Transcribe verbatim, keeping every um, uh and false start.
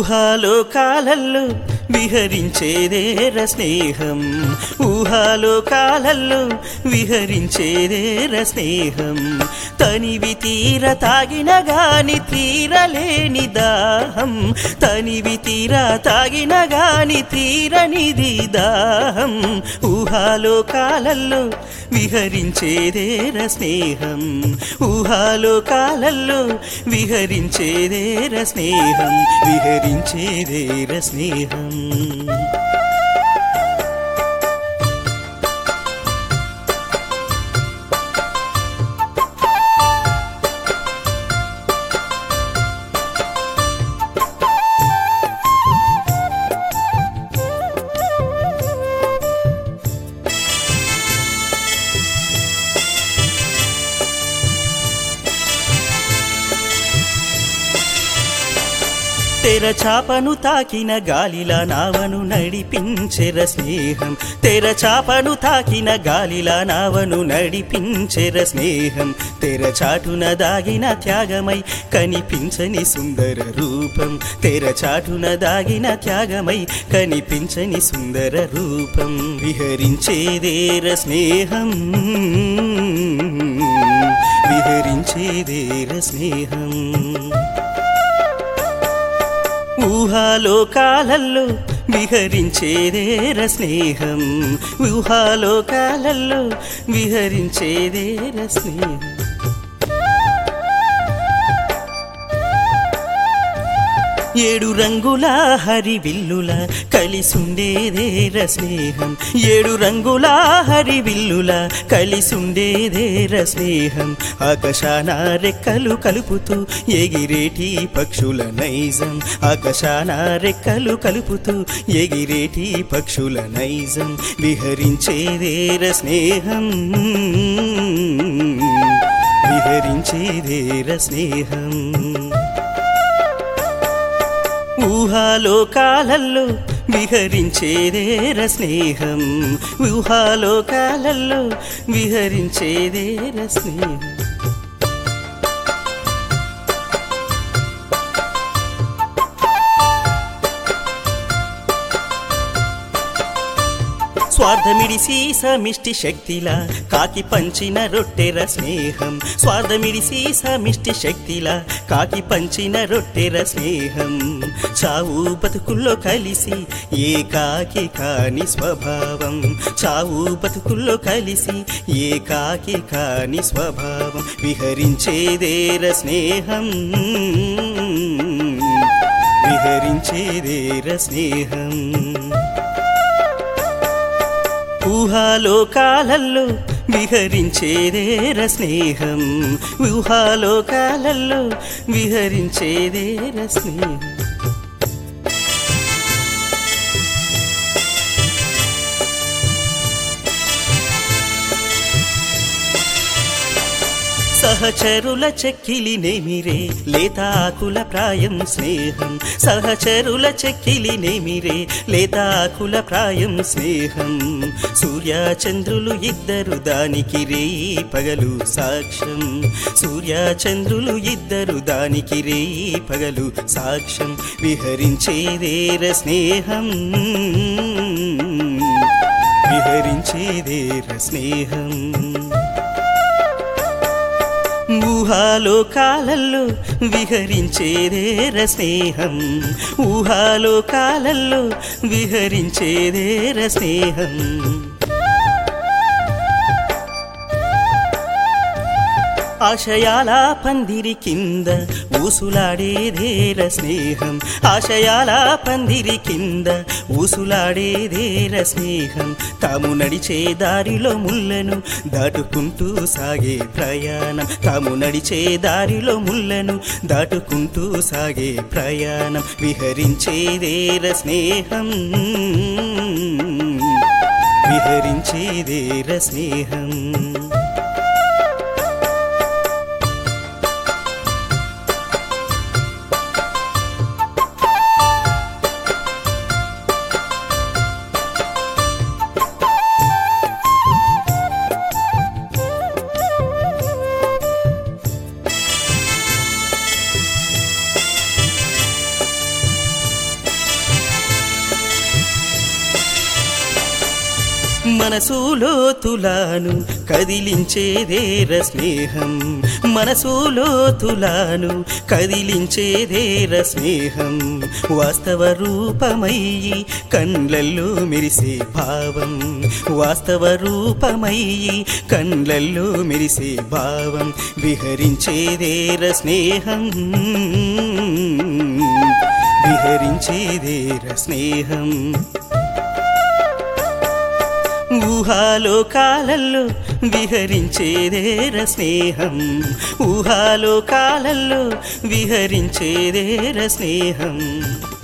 ఊహాలోకాలల్లో విహరించేదేర స్నేహం, ఊహాలోకాలల్లో విహరించేదేర స్నేహం. తనివి తీర తాగిన గాని తీరలేని దాహం, తనివి తీర తాగిన గాని తీరనిది దాహం. ఊహాలోకాలల్లో విహరించేదేర స్నేహం, ఊహాలోకాలల్లో విహరించేదేర స్నేహం, విహరించేదేర స్నేహం. తెర చాపను తాకిన గాలిలా నావను నడిపించెర స్నేహం, తెర చాపను తాకిన గాలిలా నావను నడిపించెర స్నేహం. తెర చాటున దాగిన త్యాగమై కనిపించని సుందర రూపం, తెర చాటున దాగిన త్యాగమై కనిపించని సుందర రూపం. విహరించేదేర స్నేహం, విహరించేదేర స్నేహం. ఊహాలోకాలల్లో విహరించేదేర స్నేహం, ఊహాలోకాలల్లో విహరించేదేర స్నేహం. ఏడు రంగుల హరివిల్లుల కలిసుండేదేర స్నేహం, ఏడు రంగుల హరివిల్లుల కలిసుండేదేర స్నేహం. ఆకాశాన రెక్కలు కలుపుతూ ఎగిరేటి పక్షుల నైజం, ఆకాశాన రెక్కలు కలుపుతూ ఎగిరేటి పక్షుల నైజం. విహరించేదేర స్నేహం, విహరించేదేర స్నేహం. ఊహాలోకాలల్లో విహరించేదేర స్నేహం, ఊహాలోకాలల్లో విహరించేదేర స్నేహం. స్వార్థమిడిసి సమిష్టి శక్తిలా కాకి పంచిన రొట్టెర స్నేహం, స్వార్థమిడిసి సమిష్టి శక్తిలా కాకి పంచిన రొట్టెర స్నేహం. చావు బతుకుల్లో కలిసి ఏకాకి కాని స్వభావం, చావు బతుకుల్లో కలిసి ఏకాకి కాని స్వభావం. విహరించేదేర స్నేహం, విహరించేదేర స్నేహం. ఊహాలోకాలల్లో విహరించేదేర స్నేహం, ఊహాలోకాలల్లో విహరించేదేర స్నేహం. సహచరుల చెక్కిలి నేమిరే లేతాకుల ప్రాయం స్నేహం, సహచరుల చెక్కిలి నేమిరే లేతాకుల ప్రాయం స్నేహం. సూర్యచంద్రులు ఇద్దరు దానికి రేయి పగలు సాక్ష్యం, సూర్యచంద్రులు ఇద్దరు దానికి రేయి పగలు సాక్ష్యం. విహరించేదేర స్నేహం, విహరించేదేర స్నేహం. ఊహాలోకాలల్లో విహరించేదేర స్నేహం, ఊహాలోకాలల్లో విహరించేదేర స్నేహం. ఆశయాల పందిరి కింద ఊసులాడేదేర స్నేహం, ఆశయాల పందిరి కింద ఊసులాడేదేర స్నేహం. తాము నడిచే దారిలో ముళ్ళను దాటుకుంటూ సాగే ప్రయాణం, తాము నడిచే దారిలో ముళ్ళను దాటుకుంటూ సాగే ప్రయాణం. విహరించేదేర స్నేహం, విహరించేదేర స్నేహం. మనసులో తులాను కదిలించేదేర స్నేహం మనసులో తులాను కదిలించేదేర స్నేహం వాస్తవ రూపమయ్యి కండ్లల్లో మెరిసే భావం వాస్తవ రూపమయ్యి కండ్లల్లో మెరిసే భావం విహరించేదేర స్నేహం విహరించేదేర స్నేహం ఊహాలోకాలల్లో విహరించేదేర స్నేహం ఊహాలోకాలల్లో విహరించేదేర స్నేహం